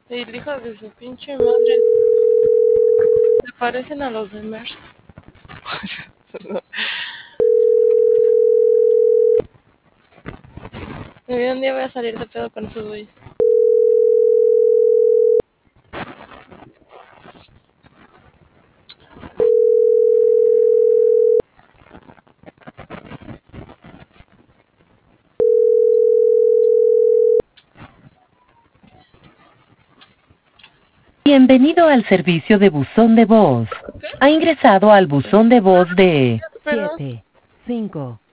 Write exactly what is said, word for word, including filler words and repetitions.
El hijo de su pinche madre. Se parecen a los de Merck. Me un día voy a salir de pedo con esos güeyes. Bienvenido al servicio de buzón de voz. ¿Qué? Ha ingresado al buzón de voz de Perdón. siete cinco